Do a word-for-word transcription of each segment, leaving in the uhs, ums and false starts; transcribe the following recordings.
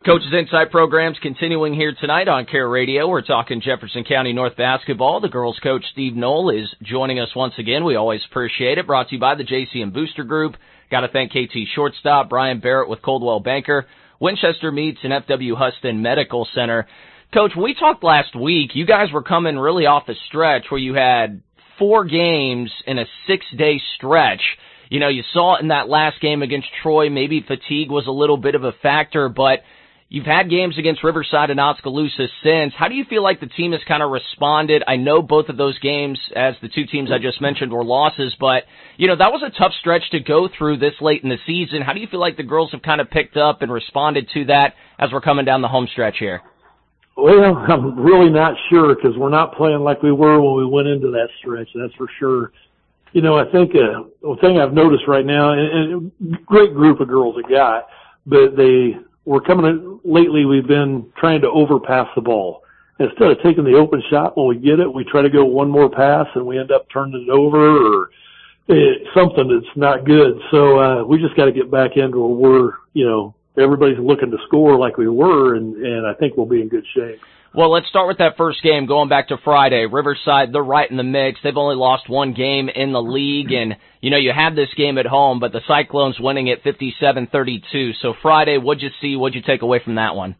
Coach's Insight program's continuing here tonight on Care Radio. We're talking Jefferson County North basketball. The girls' coach, Steve Knoll, is joining us once again. We always appreciate it. Brought to you by the J C M Booster Group. Got to thank K T Shortstop, Brian Barrett with Coldwell Banker, Winchester Meats, and F W Huston Medical Center. Coach, when we talked last week, you guys were coming really off a stretch where you had four games in a six-day stretch. You know, you saw it in that last game against Troy. Maybe fatigue was a little bit of a factor, but you've had games against Riverside and Oskaloosa since. How do you feel like the team has kind of responded? I know both of those games, as the two teams I just mentioned, were losses, but, you know, that was a tough stretch to go through this late in the season. How do you feel like the girls have kind of picked up and responded to that as we're coming down the home stretch here? Well, I'm really not sure because we're not playing like we were when we went into that stretch, that's for sure. You know, I think uh, the thing I've noticed right now, and, and great group of girls have got, but they – we're coming in, lately we've been trying to overpass the ball. Instead of taking the open shot when we get it, we try to go one more pass and we end up turning it over or it, something that's not good. So, uh, we just got to get back into where we're, you know, everybody's looking to score like we were, and, and I think we'll be in good shape. Well, let's start with that first game going back to Friday. Riverside, they're right in the mix. They've only lost one game in the league, and, you know, you had this game at home, but the Cyclones winning it fifty-seven thirty-two. So Friday, what'd you see? What'd you take away from that one?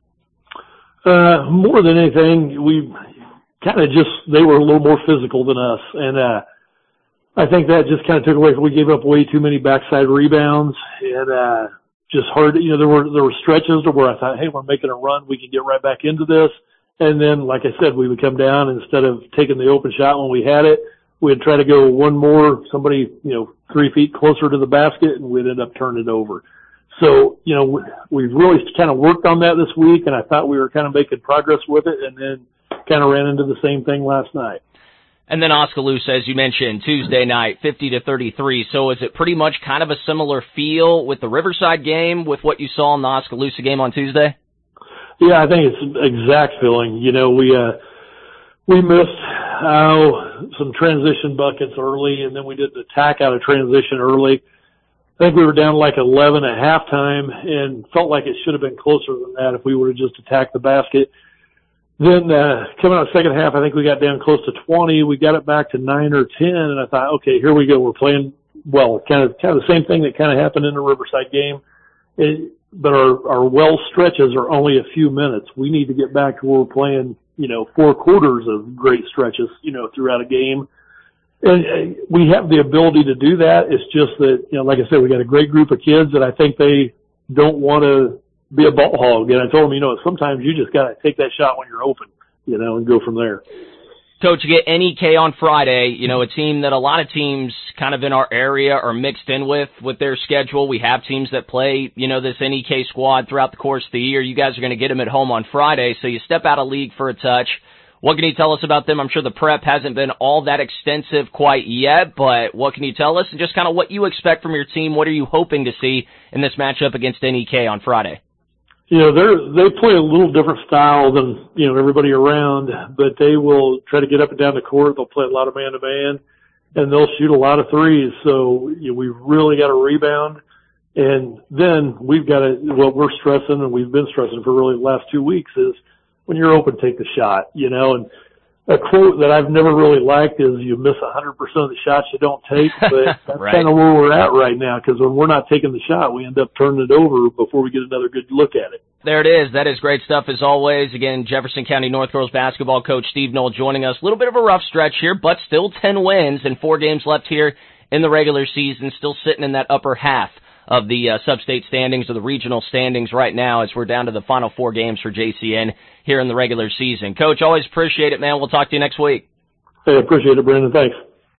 Uh, more than anything, we kind of just, they were a little more physical than us, and uh, I think that just kind of took away. We gave up way too many backside rebounds, and uh, just hard, you know, there were, there were stretches where I thought, hey, we're making a run, we can get right back into this. And then, like I said, we would come down, instead of taking the open shot when we had it, we'd try to go one more, somebody, you know, three feet closer to the basket, and we'd end up turning it over. So, you know, we've really kind of worked on that this week, and I thought we were kind of making progress with it, and then kind of ran into the same thing last night. And then Oskaloosa, as you mentioned, Tuesday night, fifty to thirty-three. So is it pretty much kind of a similar feel with the Riverside game with what you saw in the Oskaloosa game on Tuesday? Yeah, I think it's exact feeling. You know, we, uh, we missed, uh, some transition buckets early, and then we did the attack out of transition early. I think we were down like eleven at halftime and felt like it should have been closer than that if we would have just attacked the basket. Then, uh, coming out the second half, I think we got down close to twenty. We got it back to nine or ten, and I thought, okay, here we go. We're playing well. Kind of, kind of the same thing that kind of happened in the Riverside game. It, but our, our well stretches are only a few minutes. We need to get back to where we're playing, you know, four quarters of great stretches, you know, throughout a game. And uh, we have the ability to do that. It's just that, you know, like I said, we got a great group of kids that I think they don't want to be a ball hog. And I told them, you know, sometimes you just got to take that shot when you're open, you know, and go from there. Coach, you get N E K on Friday, you know, a team that a lot of teams kind of in our area are mixed in with, with their schedule. We have teams that play, you know, this N E K squad throughout the course of the year. You guys are going to get them at home on Friday, so you step out of league for a touch. What can you tell us about them? I'm sure the prep hasn't been all that extensive quite yet, but what can you tell us? And just kind of what you expect from your team. What are you hoping to see in this matchup against N E K on Friday? You know, they're, they play a little different style than, you know, everybody around, but they will try to get up and down the court. They'll play a lot of man-to-man, and they'll shoot a lot of threes. So, you know, we've really got to rebound. And then we've got to, what we're stressing, and we've been stressing for really the last two weeks, is when you're open, take the shot, you know. And a quote that I've never really liked is you miss one hundred percent of the shots you don't take, but that's right. kind of where we're at right now, because when we're not taking the shot, we end up turning it over before we get another good look at it. There it is. That is great stuff as always. Again, Jefferson County North girls basketball coach Steve Knoll joining us. A little bit of a rough stretch here, but still ten wins and four games left here in the regular season, still sitting in that upper half of the uh, sub-state standings or the regional standings right now as we're down to the final four games for J C N here in the regular season. Coach, always appreciate it, man. We'll talk to you next week. Hey, appreciate it, Brandon. Thanks.